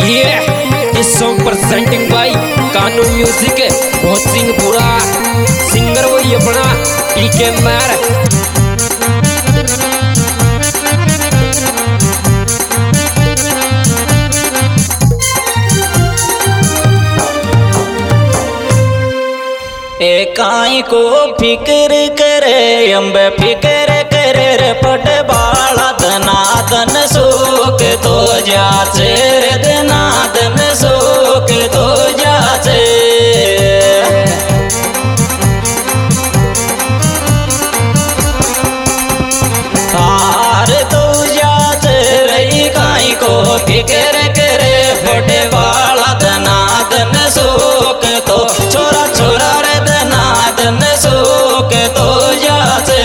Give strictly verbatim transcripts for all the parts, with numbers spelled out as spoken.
ये इस song presenting by कानून म्यूजिक बहुत सिंह पूरा सिंगर वही अपना पीके मैर। एकाई को फिक्र करे अम्बे फिक्र करे रे पट बाला धनादन सुख तो जाचे रे धनादन सुख तो जाचे। हार तो जाचे रे काई को फिक्र करे पट बाला धनादन सुख तो छोरा छोरा रे धनादन सुख तो जाचे।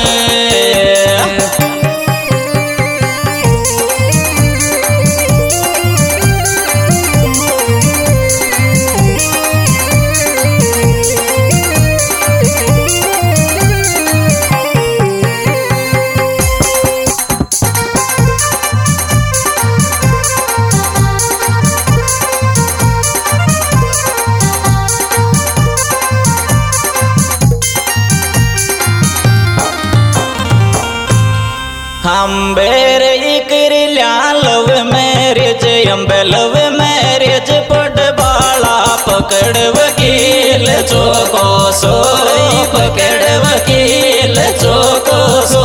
अम्बेर इकर लव मैरिज अम्बे लव मैरिज पट बाला पकड़ वकील चौको सो पकड़ वकील चौको सो।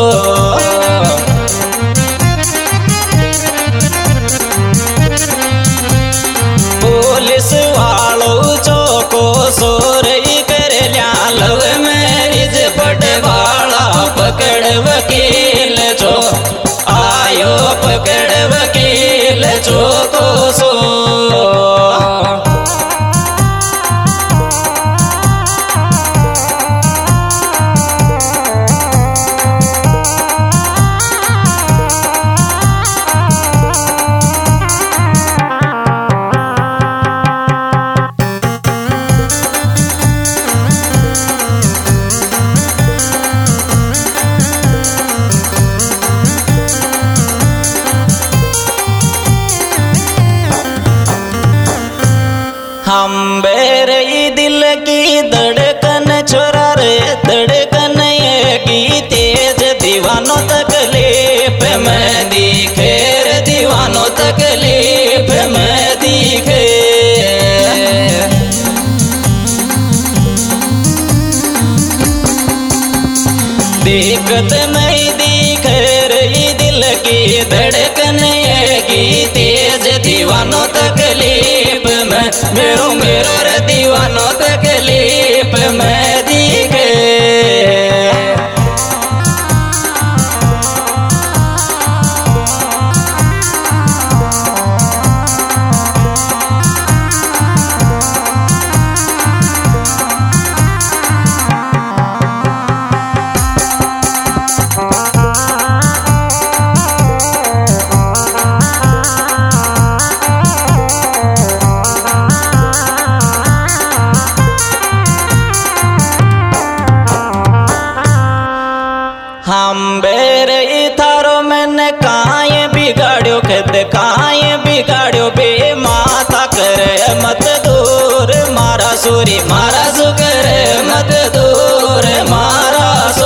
पुलिस वालों चौको सो रही कर लव मैरिज पट बाला पकड़ वकील चो आयो पकड़ वकील चौको सो। अम्बेर दिल की धड़कन छोरा रे धड़कन ये की तेज दीवानों तकलीफ में दिखे रे दीवानों तकलीफ में दिखे। दिक्कत नहीं दिखे रे दिल की धड़कन ये की तेज दीवानों तकलीफ में मेरो मेरो रे दीवानों तकलीफ में दिखे। अम्बेर थारो मैंने काये बिगाड़ो खद काये बिगाड़ो बे माता करे मत दूर मारा सूरी मारा सु करे मत दूर मारा सो।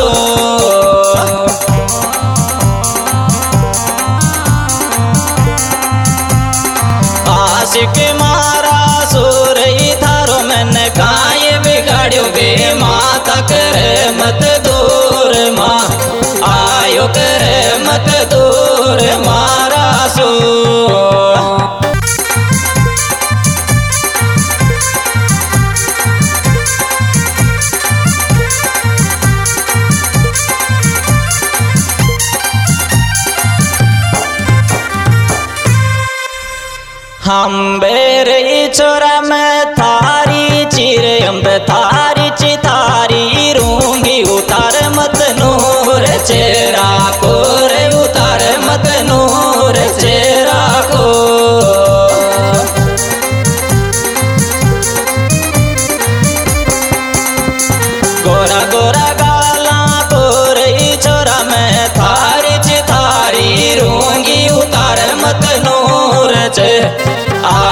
आशिक मारा सूर थारो मैंने काये बिगाड़ो बे माता करे मत दूर माँ आयो करे मत दूर मारा सो। अम्बेर छोरा में थारी चिर अम्बे थारी चितारी रूंगी उतार मत नूर चेहरा को रे उतार मत नूर चेहरा को। गोरा गोरा गाला को रे छोरा में थारी चितारी रूंगी उतार मत नूर चे आ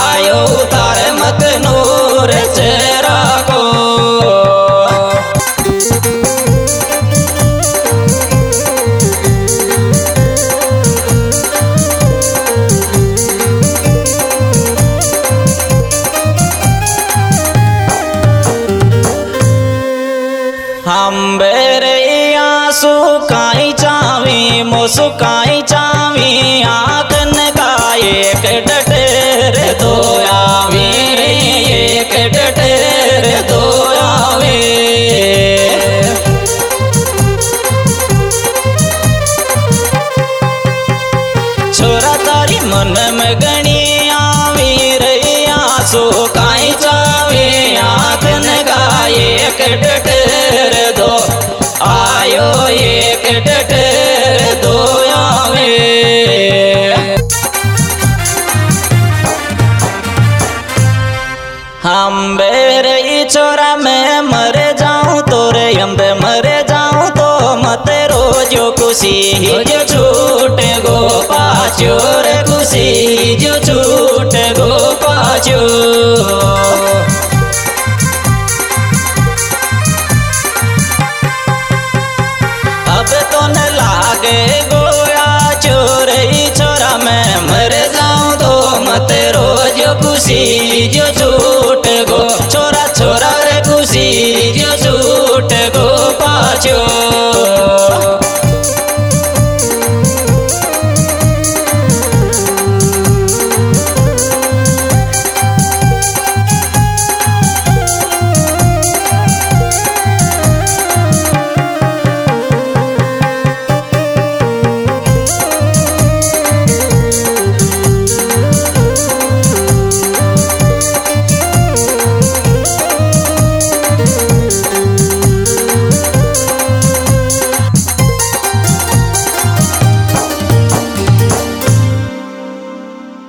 सुकाई चावी आँख नगाए एक डटेर दो आवे रे एक डटेर दो आवे। छोरा तारी मन में गणी आवी रे आंसू काई चावे आँख नगाए एक डटेर दो आयो एक डटेर दो आवे। हम बेरे छोरा मैं मर जाऊं तो रे अम्बे मर जाऊं तो मत रोजो खुशी जो छूट गो पाचो रे खुशी जो छूट गो पाचो।